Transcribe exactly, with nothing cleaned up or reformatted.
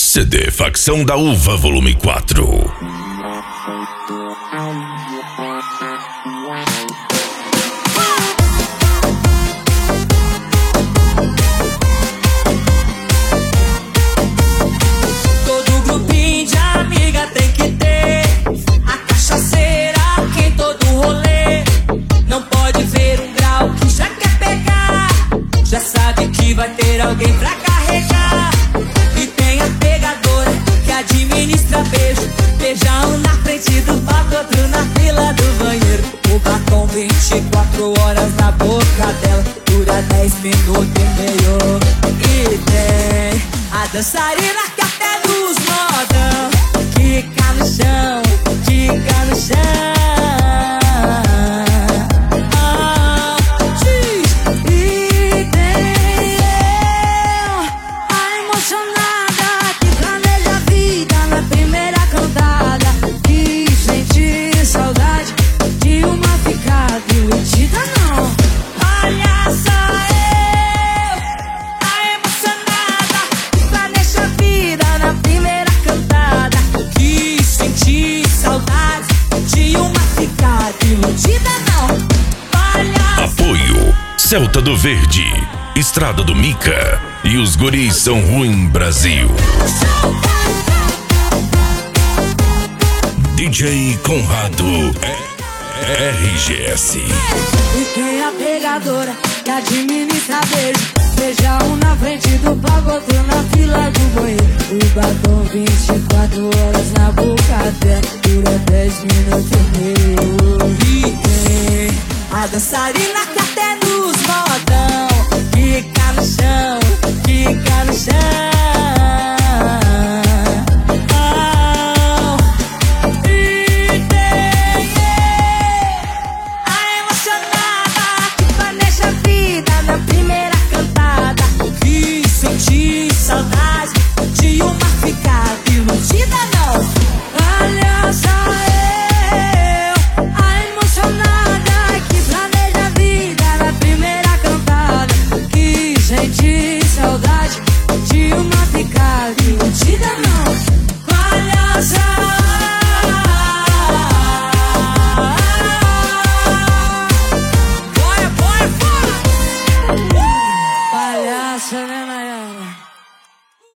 C D Facção da Uva Volume quatro. Todo grupinho de amiga tem que ter a cachaceira que em todo rolê. Não pode ver um grau que já quer pegar, já sabe que vai ter alguém pra carregar. E tem a pegadora que administra beijo, beija um na frente do palco, outro na fila do banheiro. O batom vinte e quatro horas na boca dela, dura dez minutos e meio. E tem a dançarina que até nos modão quica no chão, quica no chão. Apoio Celta do Verde, Estrada do Mica e os Guris São Ruim Brasil. D J Conrado R G S. E tem a pegadora que administra beijo, beija um na frente do palco, outro na fila do banheiro. O batom vinte e quatro horas na boca dela, dura dez minutos e meio. E tem a dançarina que até nos modão